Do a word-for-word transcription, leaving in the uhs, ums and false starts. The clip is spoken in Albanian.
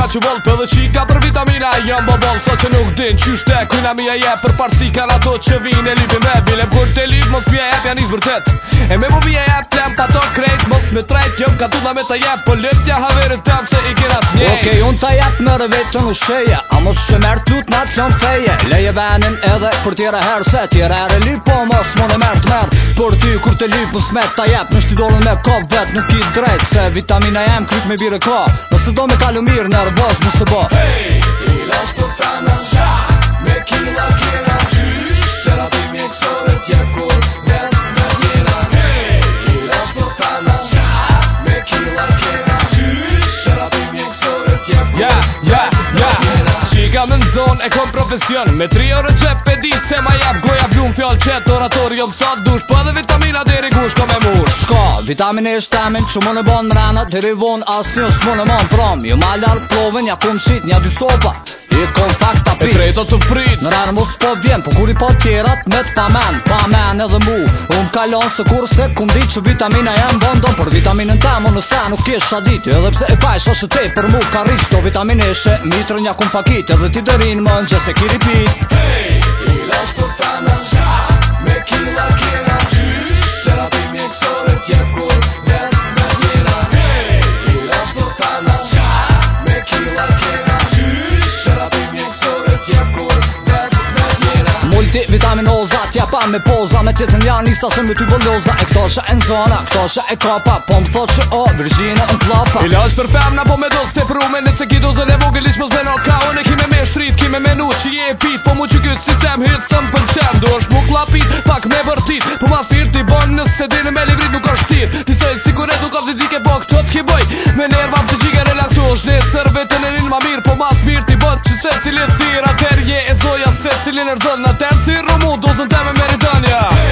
që volpe dhe qika për vitamina jam bobol sa që nuk din qyshte kujna mija je për parësi kan ato që vine lipin me bilem kur te lip mos pje jep janis bërtet e me mu pje jep tem pa to krejt mos me trejt jëm ka tutna me ta jep po lipja haverit tem se i kina t'njej Okej okay, unë ta jep në rëvetën u sheje a mos që merë tut na t'lon feje leje venin edhe për tjera herë se tjera ere lip po mos mon e merë t'merë për ty kur te lip mos me ta jep në shtidolën me kop vet nuk i drejt se vitamina jem kryt me bire ka nëse do me kalu mirë nervoz mos e bo Hey, ilaç për femna sha me kila kena qysh terapi mjekësore t'jep kur vet vet jena Hey, ilaç për femna sha me kila kena qysh terapi mjekësore t'jep kur yeah, yeah, yeah. Qika me n'zon e kom profesion me tri orë gjep e di se ma jap goja blum fjall qet oratorium sa dush po edhe vitamina deri gush ko me mush Shka, vitamin e shtemin që më në bon mrena deri von as një s'më në mon prom jo ma larë plovën ja kom qit nja dy sopa i kom fakta prit e trejto të frit në rarë mos po vjen po kur i po tjerat me t'pa men pa men edhe mu unë kalon se kur se kum dit që vitamina jem bondon për vitaminën ta më nëse nuk isha dit edhe pse e pajsh ashe te për mu ka rris to vitamin eshe mitrë nja kum fakit edhe ti dërin më në gjese kiri pit Hey, ilaç për femna sha me kila kena qysh terapi mjekësore t'jep kur vet vet jena Hey, ilaç për femna sha me kila kena qysh terapi mjekësore t'jep kur vet vet jena Multivitaminoza t'ja pa me poza me tjetën janë nisa se me ty voloza e këto shë e nzona, këto shë e kapa po më thot që o, Virginia në t'lapa Ilaç për femna po me dos të prume nëse ki dozën e vogël ish mos me në ka unë kime me shtrit, kime menu që je e pit po mu që këtë sistem hit sëm për qem do është mu klapit, pak me vërtit po ma thirë t'i bon nëse dine me livrit nuk është tir disoj sikuret nuk ka fizike po këto t'ki boj me nerva pëse qike relaksu është ne sër vetën e rinë ma mirë po mas mirë t'i bon që se cilit thira ter je e zoja se cilin e rëzën në ter si rëmu dozën te me meritania